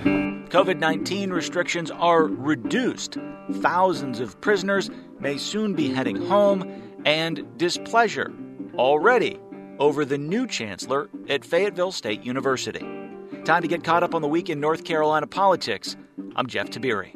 COVID-19 restrictions are reduced. Thousands of prisoners may soon be heading home, and displeasure already over the new chancellor at Fayetteville State University. Time to get caught up on the week in North Carolina politics. I'm Jeff Tabiri.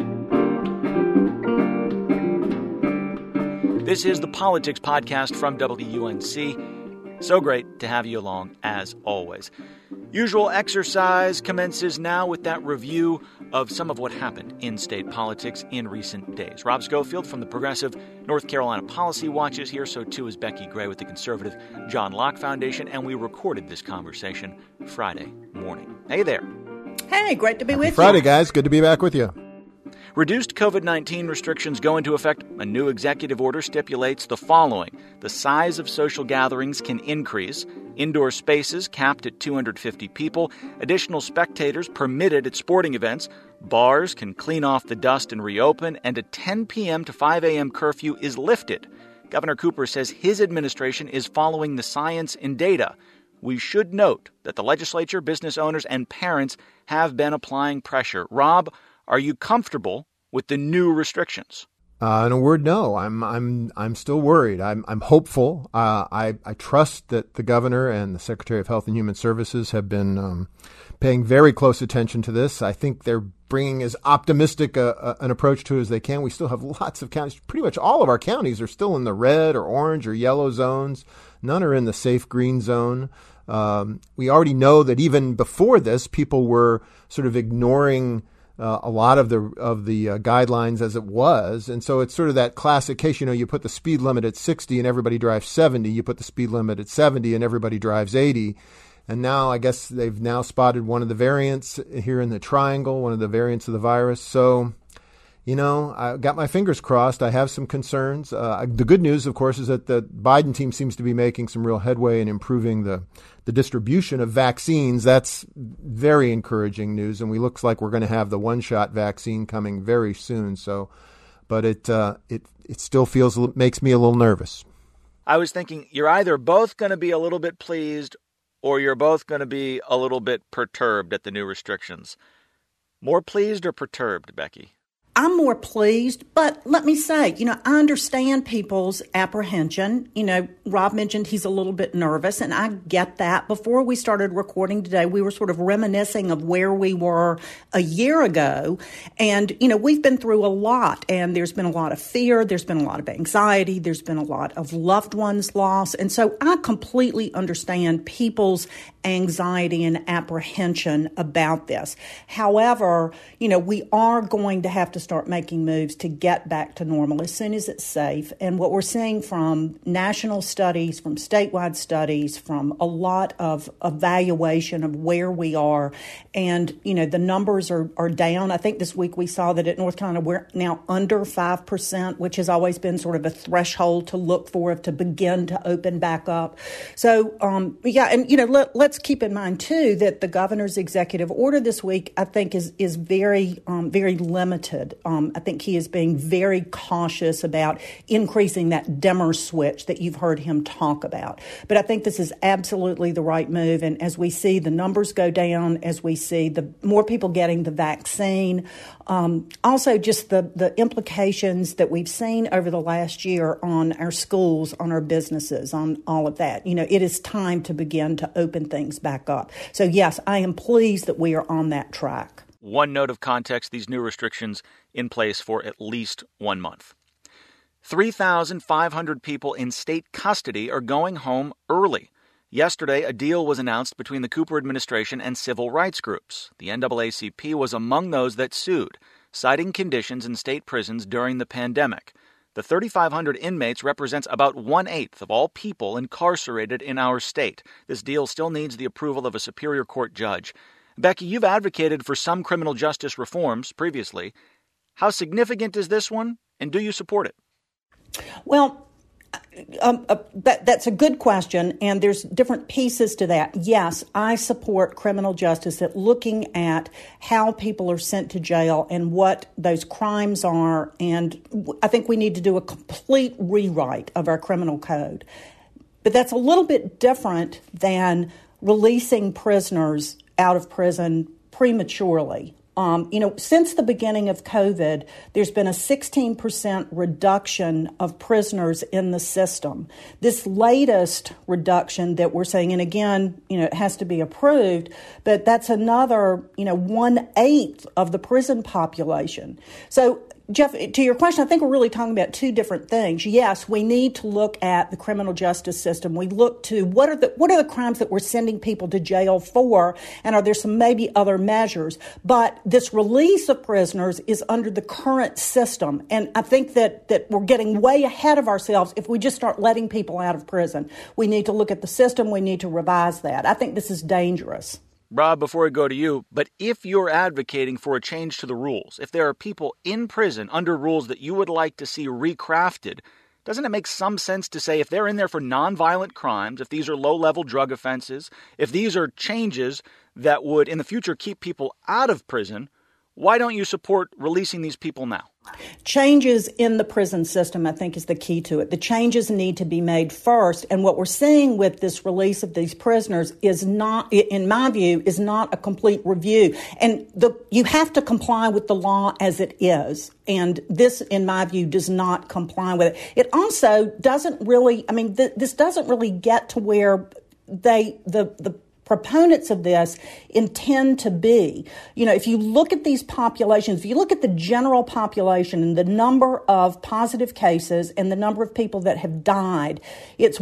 This is the Politics Podcast from WUNC. So great to have you along, as always. Usual exercise commences now with that review of some of what happened in state politics in recent days. Rob Schofield from the Progressive North Carolina Policy Watch is here. So too is Becky Gray with the conservative John Locke Foundation. And we recorded this conversation Friday morning. Hey there. Hey, great to be with you. Friday, guys. Good to be back with you. Reduced COVID-19 restrictions go into effect. A new executive order stipulates the following. The size of social gatherings can increase. Indoor spaces capped at 250 people. Additional spectators permitted at sporting events. Bars can clean off the dust and reopen. And a 10 p.m. to 5 a.m. curfew is lifted. Governor Cooper says his administration is following the science and data. We should note that the legislature, business owners, and parents have been applying pressure. Rob, are you comfortable with the new restrictions? In a word, no. I'm still worried. I'm hopeful. I trust that the governor and the Secretary of Health and Human Services have been paying very close attention to this. I think they're bringing as optimistic an approach to it as they can. We still have lots of counties. Pretty much all of our counties are still in the red or orange or yellow zones. None are in the safe green zone. We already know that even before this, people were sort of ignoring a lot of the guidelines as it was. And so it's sort of that classic case, you put the speed limit at 60 and everybody drives 70. You put the speed limit at 70 and everybody drives 80. And now I guess they've now spotted one of the variants here in the triangle, one of the variants of the virus. So, I got my fingers crossed. I have some concerns. The good news, of course, is that the Biden team seems to be making some real headway in improving the distribution of vaccines. That's very encouraging news, and we looks like we're going to have the one-shot vaccine coming very soon. So, but it still makes me a little nervous. I was thinking you're either both going to be a little bit pleased or you're both going to be a little bit perturbed at the new restrictions. More pleased or perturbed, Becky? I'm more pleased, but let me say, I understand people's apprehension. Rob mentioned he's a little bit nervous, and I get that. Before we started recording today, we were sort of reminiscing of where we were a year ago. And, we've been through a lot, and there's been a lot of fear. There's been a lot of anxiety. There's been a lot of loved ones lost. And so I completely understand people's anxiety and apprehension about this. However, we are going to have to start making moves to get back to normal as soon as it's safe. And what we're seeing from national studies, from statewide studies, from a lot of evaluation of where we are, and, the numbers are down. I think this week we saw that at North Carolina, we're now under 5%, which has always been sort of a threshold to look for to begin to open back up. So, and, let's keep in mind, too, that the governor's executive order this week, I think, is very, very limited. I think he is being very cautious about increasing that dimmer switch that you've heard him talk about. But I think this is absolutely the right move. And as we see the numbers go down, as we see the more people getting the vaccine, also just the implications that we've seen over the last year on our schools, on our businesses, on all of that. It is time to begin to open things back up. So, yes, I am pleased that we are on that track. One note of context, these new restrictions in place for at least 1 month. 3,500 people in state custody are going home early. Yesterday, a deal was announced between the Cooper administration and civil rights groups. The NAACP was among those that sued, citing conditions in state prisons during the pandemic. The 3,500 inmates represents about 1/8 of all people incarcerated in our state. This deal still needs the approval of a Superior Court judge. Becky, you've advocated for some criminal justice reforms previously. How significant is this one, and do you support it? Well, that's a good question, and there's different pieces to that. Yes, I support criminal justice at looking at how people are sent to jail and what those crimes are, and I think we need to do a complete rewrite of our criminal code. But that's a little bit different than releasing prisoners out of prison prematurely. Since the beginning of COVID, there's been a 16% reduction of prisoners in the system. This latest reduction that we're saying, and again, it has to be approved, but that's another, 1/8 of the prison population. So, Jeff, to your question, I think we're really talking about two different things. Yes, we need to look at the criminal justice system. We look to what are the crimes that we're sending people to jail for, and are there some maybe other measures? But this release of prisoners is under the current system, and I think that we're getting way ahead of ourselves if we just start letting people out of prison. We need to look at the system. We need to revise that. I think this is dangerous. Rob, before I go to you, but if you're advocating for a change to the rules, if there are people in prison under rules that you would like to see recrafted, doesn't it make some sense to say if they're in there for nonviolent crimes, if these are low-level drug offenses, if these are changes that would in the future keep people out of prison, why don't you support releasing these people now? Changes in the prison system, I think, is the key to it. The changes need to be made first. And what we're seeing with this release of these prisoners is not, in my view, is not a complete review. And you have to comply with the law as it is. And this, in my view, does not comply with it. It also doesn't really, this doesn't really get to where the proponents of this intend to be. If you look at these populations, if you look at the general population and the number of positive cases and the number of people that have died, it's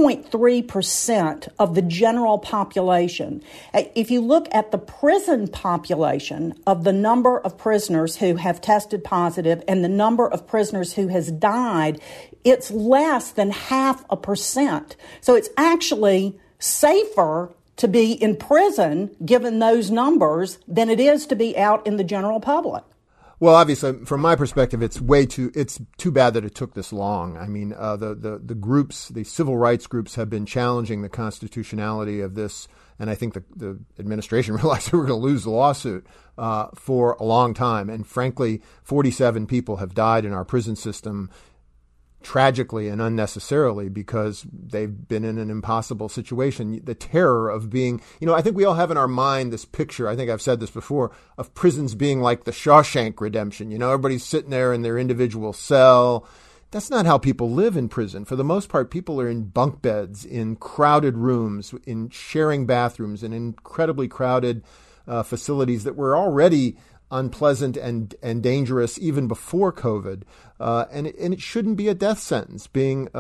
1.3% of the general population. If you look at the prison population of the number of prisoners who have tested positive and the number of prisoners who has died, it's less than 0.5%. So it's actually safer to be in prison, given those numbers, than it is to be out in the general public. Well, obviously, from my perspective, it's too bad that it took this long. The groups, the civil rights groups, have been challenging the constitutionality of this, and I think the administration realized they were going to lose the lawsuit for a long time. And frankly, 47 people have died in our prison system tragically and unnecessarily because they've been in an impossible situation. The terror of being, I think we all have in our mind this picture, I think I've said this before, of prisons being like the Shawshank Redemption. Everybody's sitting there in their individual cell. That's not how people live in prison. For the most part, people are in bunk beds, in crowded rooms, in sharing bathrooms, in incredibly crowded facilities that were already unpleasant and dangerous even before COVID. And it shouldn't be a death sentence being,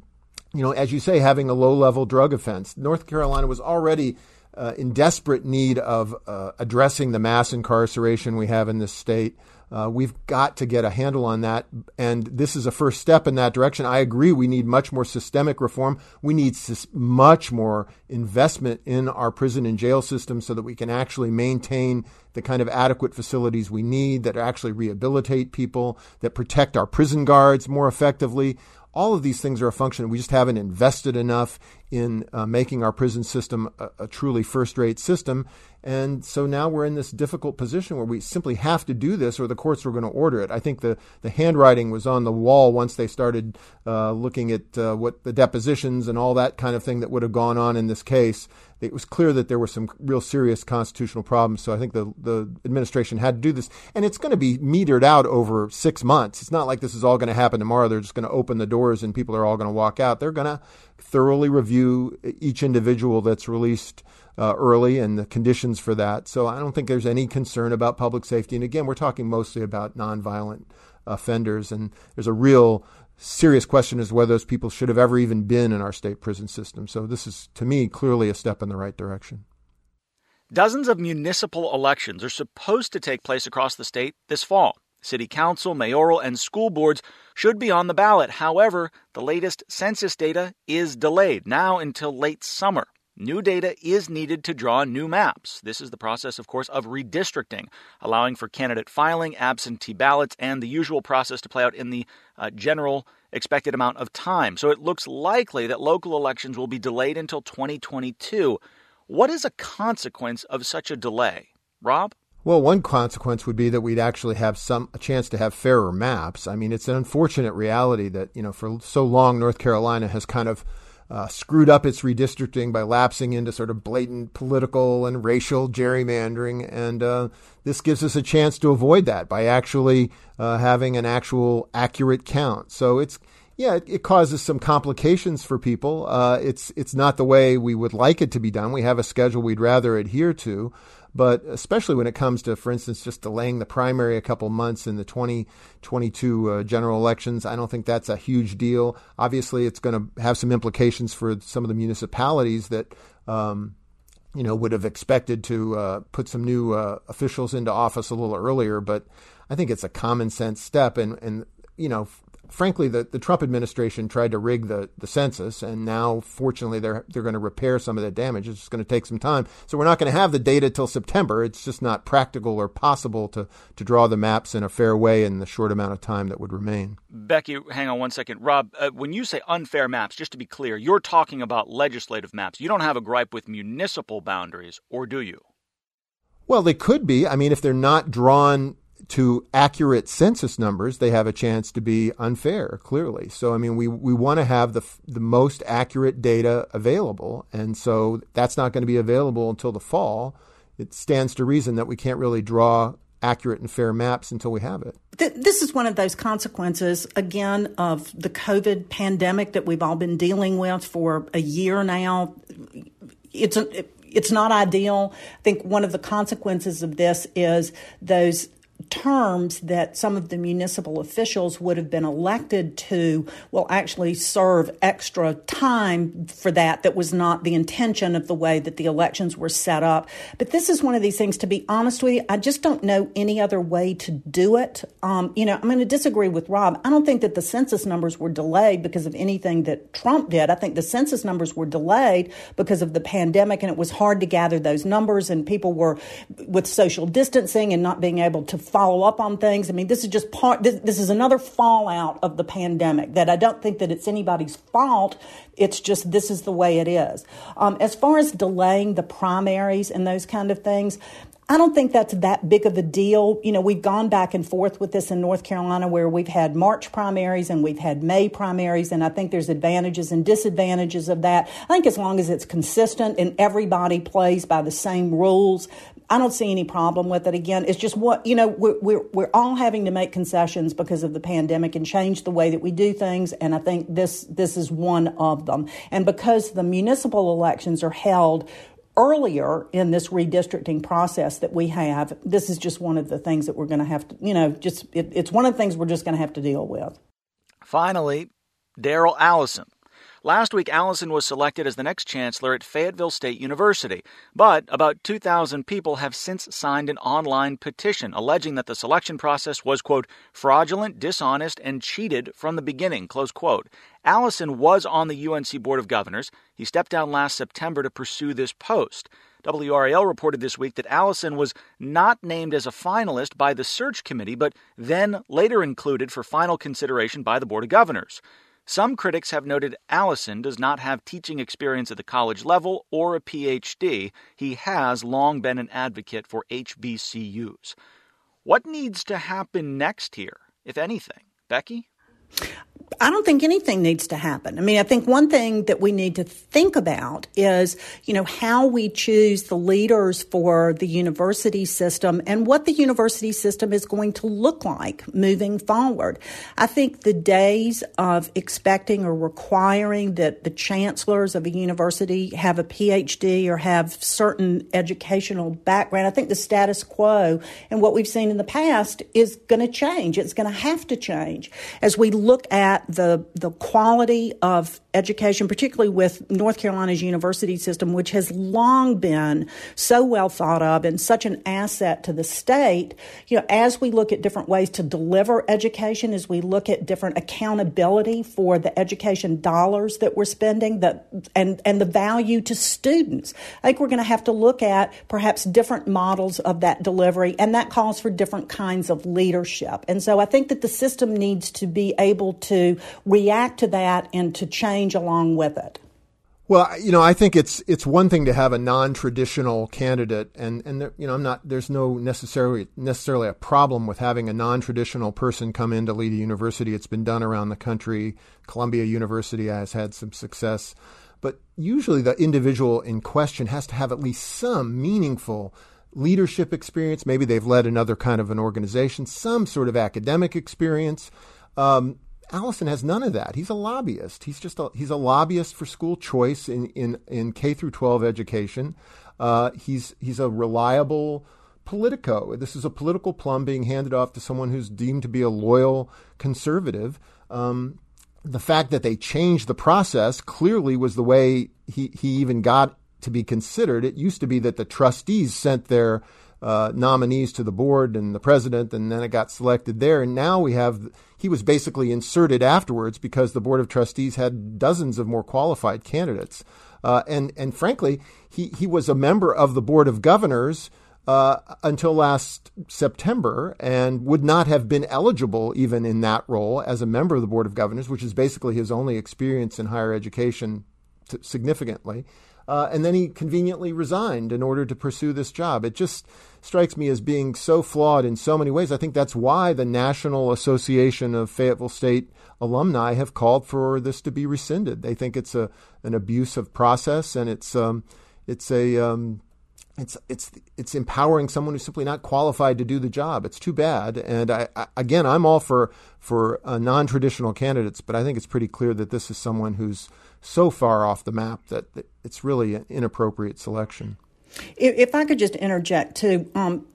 as you say, having a low-level drug offense. North Carolina was already in desperate need of addressing the mass incarceration we have in this state. We've got to get a handle on that, and this is a first step in that direction. I agree we need much more systemic reform. We need much more investment in our prison and jail system so that we can actually maintain the kind of adequate facilities we need that actually rehabilitate people, that protect our prison guards more effectively. All of these things are a function. We just haven't invested enough in making our prison system a truly first-rate system. And so now we're in this difficult position where we simply have to do this or the courts are going to order it. I think the handwriting was on the wall once they started looking at what the depositions and all that kind of thing that would have gone on in this case. It was clear that there were some real serious constitutional problems. So I think the administration had to do this. And it's going to be metered out over 6 months. It's not like this is all going to happen tomorrow. They're just going to open the doors and people are all going to walk out. They're going to thoroughly review each individual that's released early and the conditions for that. So I don't think there's any concern about public safety. And again, we're talking mostly about nonviolent offenders. And there's a real serious question as to whether those people should have ever even been in our state prison system. So this is, to me, clearly a step in the right direction. Dozens of municipal elections are supposed to take place across the state this fall. City council, mayoral, and school boards should be on the ballot. However, the latest census data is delayed, now until late summer. New data is needed to draw new maps. This is the process, of course, of redistricting, allowing for candidate filing, absentee ballots, and the usual process to play out in the general expected amount of time. So it looks likely that local elections will be delayed until 2022. What is a consequence of such a delay? Rob? Well, one consequence would be that we'd actually have a chance to have fairer maps. I mean, it's an unfortunate reality that, for so long North Carolina has kind of screwed up its redistricting by lapsing into sort of blatant political and racial gerrymandering. And this gives us a chance to avoid that by actually having an actual accurate count. So it causes some complications for people. It's not the way we would like it to be done. We have a schedule we'd rather adhere to. But especially when it comes to, for instance, just delaying the primary a couple months in the 2022 general elections, I don't think that's a huge deal. Obviously, it's going to have some implications for some of the municipalities that, would have expected to put some new officials into office a little earlier. But I think it's a common sense step. And frankly, the Trump administration tried to rig the census, and now, fortunately, they're going to repair some of that damage. It's just going to take some time. So we're not going to have the data till September. It's just not practical or possible to draw the maps in a fair way in the short amount of time that would remain. Becky, hang on one second. Rob, when you say unfair maps, just to be clear, you're talking about legislative maps. You don't have a gripe with municipal boundaries, or do you? Well, they could be. I mean, if they're not drawn to accurate census numbers, they have a chance to be unfair, clearly. So, I mean, we want to have the most accurate data available. And so that's not going to be available until the fall. It stands to reason that we can't really draw accurate and fair maps until we have it. This is one of those consequences, again, of the COVID pandemic that we've all been dealing with for a year now. It's not ideal. I think one of the consequences of this is those terms that some of the municipal officials would have been elected to will actually serve extra time for that was not the intention of the way that the elections were set up. But this is one of these things, to be honest with you, I just don't know any other way to do it. I'm going to disagree with Rob. I don't think that the census numbers were delayed because of anything that Trump did. I think the census numbers were delayed because of the pandemic, and it was hard to gather those numbers, and people were with social distancing and not being able to follow up on things. I mean, this is just this is another fallout of the pandemic that I don't think that it's anybody's fault. It's just, this is the way it is. As far as delaying the primaries and those kind of things, I don't think that's that big of a deal. We've gone back and forth with this in North Carolina, where we've had March primaries and we've had May primaries, and I think there's advantages and disadvantages of that. I think as long as it's consistent and everybody plays by the same rules, I don't see any problem with it. Again, it's just we're all having to make concessions because of the pandemic and change the way that we do things, and I think this is one of them. And because the municipal elections are held earlier in this redistricting process that we have, this is just one of the things that we're going to have to, it's one of the things we're just going to have to deal with. Finally, Daryl Allison. Last week, Allison was selected as the next chancellor at Fayetteville State University, but about 2,000 people have since signed an online petition alleging that the selection process was, quote, fraudulent, dishonest, and cheated from the beginning, close quote. Allison was on the UNC Board of Governors. He stepped down last September to pursue this post. WRAL reported this week that Allison was not named as a finalist by the search committee, but then later included for final consideration by the Board of Governors. Some critics have noted Allison does not have teaching experience at the college level or a PhD. He has long been an advocate for HBCUs. What needs to happen next here, if anything? Becky? I don't think anything needs to happen. I mean, I think one thing that we need to think about is, how we choose the leaders for the university system and what the university system is going to look like moving forward. I think the days of expecting or requiring that the chancellors of a university have a PhD or have certain educational background, I think the status quo and what we've seen in the past is going to change. It's going to have to change as we look at the quality of education, particularly with North Carolina's university system, which has long been so well thought of and such an asset to the state. As we look at different ways to deliver education, as we look at different accountability for the education dollars that we're spending, and the value to students, I think we're going to have to look at perhaps different models of that delivery, and that calls for different kinds of leadership. And so I think that the system needs to be able to react to that and to change along with it. Well, I think it's one thing to have a non-traditional candidate, and there's no necessarily a problem with having a non-traditional person come in to lead a university. It's been done around the country. Columbia University has had some success, but usually the individual in question has to have at least some meaningful leadership experience. Maybe they've led another kind of an organization, some sort of academic experience. Allison has none of that. He's a lobbyist. He's a lobbyist for school choice in K through 12 education. He's a reliable politico. This is a political plum being handed off to someone who's deemed to be a loyal conservative. The fact that they changed the process clearly was the way he even got to be considered. It used to be that the trustees sent their nominees to the board and the president, and then it got selected there. And now he was basically inserted afterwards because the board of trustees had dozens of more qualified candidates. And frankly, he was a member of the board of governors until last September and would not have been eligible even in that role as a member of the board of governors, which is basically his only experience in higher education significantly. And then he conveniently resigned in order to pursue this job. It just strikes me as being so flawed in so many ways. I think that's why the National Association of Fayetteville State Alumni have called for this to be rescinded. They think it's an abuse of process, and it's empowering someone who's simply not qualified to do the job. It's too bad. And I'm all for non-traditional candidates, but I think it's pretty clear that this is someone who's so far off the map that it's really an inappropriate selection. If I could just interject too,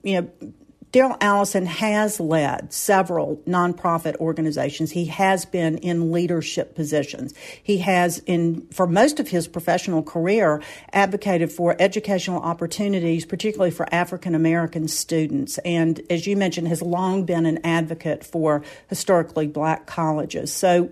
Darrell Allison has led several nonprofit organizations. He has been in leadership positions. He has, for most of his professional career, advocated for educational opportunities, particularly for African American students. And as you mentioned, has long been an advocate for historically black colleges. So,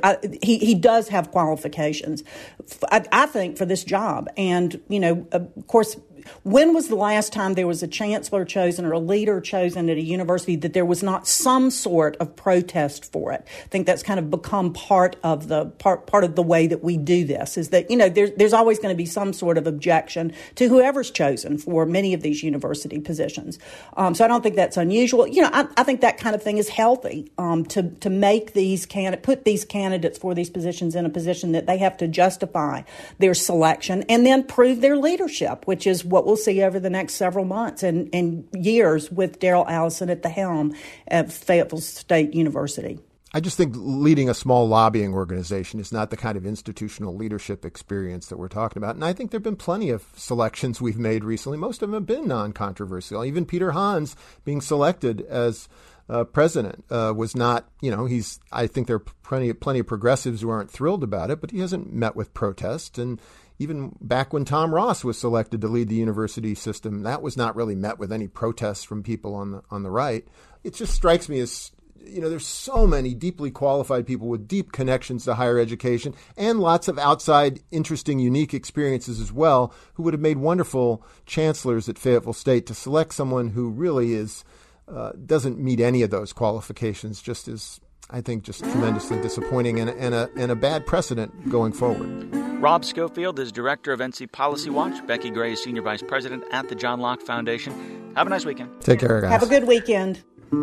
he does have qualifications, I think, for this job. And, of course, when was the last time there was a chancellor chosen or a leader chosen at a university that there was not some sort of protest for it? I think that's kind of become part of the way that we do this, is that, there's always going to be some sort of objection to whoever's chosen for many of these university positions. So I don't think that's unusual. I think that kind of thing is healthy, to make put these candidates for these positions in a position that they have to justify their selection and then prove their leadership, which is what we'll see over the next several months and years with Darrell Allison at the helm at Fayetteville State University. I just think leading a small lobbying organization is not the kind of institutional leadership experience that we're talking about. And I think there have been plenty of selections we've made recently. Most of them have been non-controversial. Even Peter Hans being selected as president was not, I think there are plenty of progressives who aren't thrilled about it, but he hasn't met with protest. And even back when Tom Ross was selected to lead the university system, that was not really met with any protests from people on the right. It just strikes me as, there's so many deeply qualified people with deep connections to higher education and lots of outside, interesting, unique experiences as well, who would have made wonderful chancellors at Fayetteville State. To select someone who really doesn't meet any of those qualifications just is, I think, just tremendously disappointing and a bad precedent going forward. Rob Schofield is director of NC Policy Watch. Becky Gray is senior vice president at the John Locke Foundation. Have a nice weekend. Take care, guys. Have a good weekend.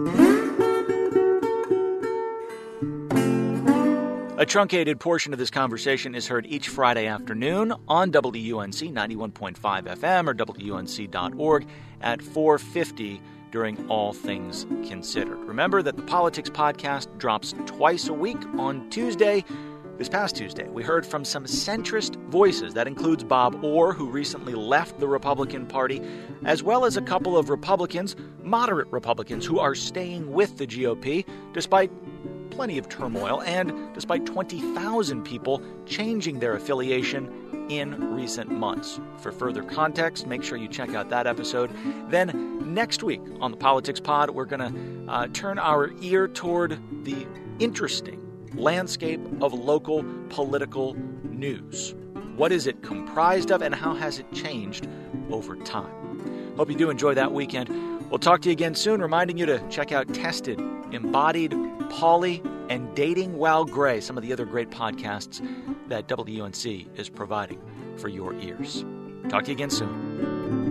A truncated portion of this conversation is heard each Friday afternoon on WUNC 91.5 FM or WUNC.org at 4:50 during All Things Considered. Remember that the Politics Podcast drops twice a week on Tuesday. This past Tuesday, we heard from some centrist voices. That includes Bob Orr, who recently left the Republican Party, as well as a couple of Republicans, moderate Republicans, who are staying with the GOP despite plenty of turmoil and despite 20,000 people changing their affiliation in recent months. For further context, make sure you check out that episode. Then next week on the Politics Pod, we're going to turn our ear toward the interesting landscape of local political news. What is it comprised of, and how has it changed over time? Hope you do enjoy that weekend. We'll talk to you again soon, reminding you to check out Tested, Embodied, Polly, and Dating While Gray, some of the other great podcasts that WUNC is providing for your ears. Talk to you again soon.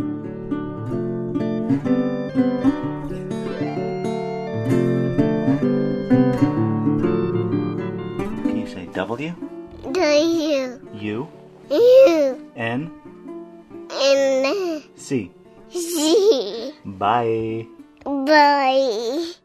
Can you say W? W. U. U. N. N. C. C. Bye. Bye.